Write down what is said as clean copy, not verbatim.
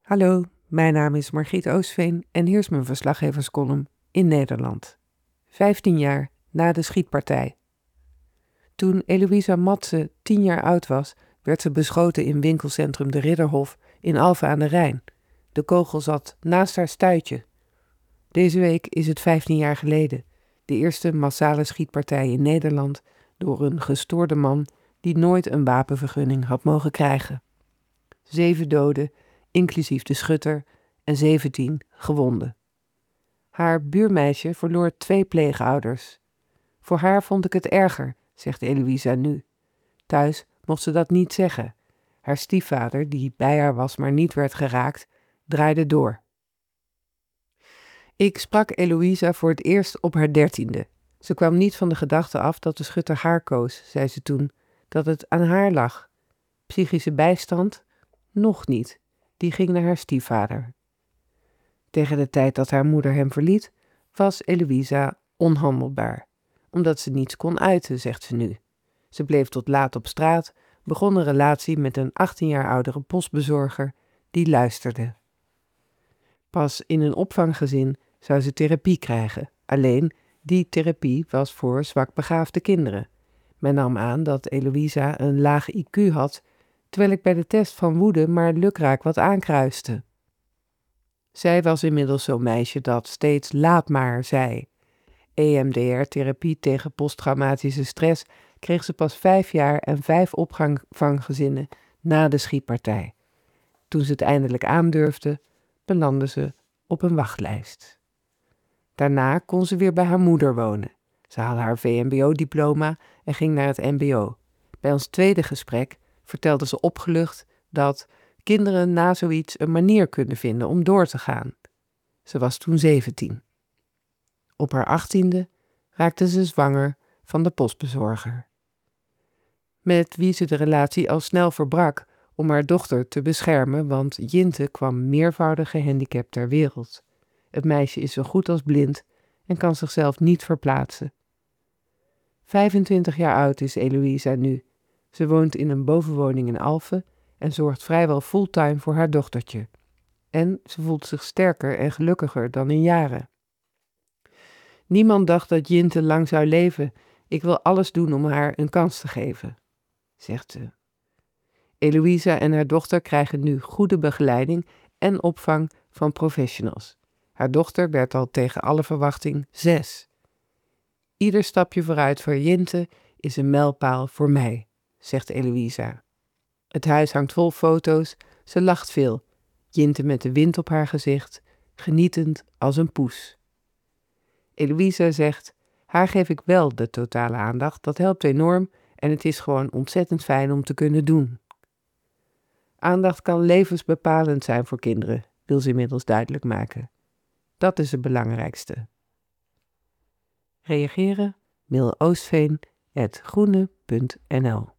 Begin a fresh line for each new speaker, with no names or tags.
Hallo, mijn naam is Margriet Oostveen en hier is mijn verslaggeverscolumn in Nederland. 15 jaar na de schietpartij. Toen Eloïsa Matse 10 jaar oud was, werd ze beschoten in winkelcentrum De Ridderhof in Alphen aan de Rijn. De kogel zat naast haar stuitje. Deze week is het 15 jaar geleden. De eerste massale schietpartij in Nederland door een gestoorde man die nooit een wapenvergunning had mogen krijgen. 7 doden, inclusief de schutter, en 17 gewonden. Haar buurmeisje verloor 2 pleegouders. Voor haar vond ik het erger, zegt Eloïsa nu. Thuis mocht ze dat niet zeggen. Haar stiefvader, die bij haar was maar niet werd geraakt, draaide door. Ik sprak Eloïsa voor het eerst op haar 13e. Ze kwam niet van de gedachte af dat de schutter haar koos, zei ze toen, dat het aan haar lag. Psychische bijstand? Nog niet. Die ging naar haar stiefvader. Tegen de tijd dat haar moeder hem verliet, was Eloïsa onhandelbaar, omdat ze niets kon uiten, zegt ze nu. Ze bleef tot laat op straat, begon een relatie met een 18 jaar oudere postbezorger die luisterde. Pas in een opvanggezin zou ze therapie krijgen, alleen die therapie was voor zwakbegaafde kinderen. Men nam aan dat Eloïsa een laag IQ had, terwijl ik bij de test van woede maar lukraak wat aankruiste. Zij was inmiddels zo'n meisje dat steeds laat maar zei. EMDR-therapie tegen posttraumatische stress kreeg ze pas 5 jaar en 5 opvanggezinnen na de schietpartij. Toen ze het eindelijk aandurfde, belandde ze op een wachtlijst. Daarna kon ze weer bij haar moeder wonen. Ze haalde haar VMBO-diploma en ging naar het MBO. Bij ons tweede gesprek vertelde ze opgelucht dat kinderen na zoiets een manier kunnen vinden om door te gaan. Ze was toen 17. Op haar 18e raakte ze zwanger van de postbezorger, met wie ze de relatie al snel verbrak om haar dochter te beschermen, want Jinte kwam meervoudig gehandicapt ter wereld. Het meisje is zo goed als blind en kan zichzelf niet verplaatsen. 25 jaar oud is Eloïsa nu. Ze woont in een bovenwoning in Alphen en zorgt vrijwel fulltime voor haar dochtertje. En ze voelt zich sterker en gelukkiger dan in jaren. Niemand dacht dat Jinte lang zou leven. Ik wil alles doen om haar een kans te geven, zegt ze. Eloïsa en haar dochter krijgen nu goede begeleiding en opvang van professionals. Haar dochter werd al tegen alle verwachting 6. Ieder stapje vooruit voor Jinte is een mijlpaal voor mij, zegt Eloïsa. Het huis hangt vol foto's, ze lacht veel. Jinte met de wind op haar gezicht, genietend als een poes. Eloïsa zegt, haar geef ik wel de totale aandacht, dat helpt enorm en het is gewoon ontzettend fijn om te kunnen doen. Aandacht kan levensbepalend zijn voor kinderen, wil ze inmiddels duidelijk maken. Dat is het belangrijkste. Reageren? Mail oostveen@groene.nl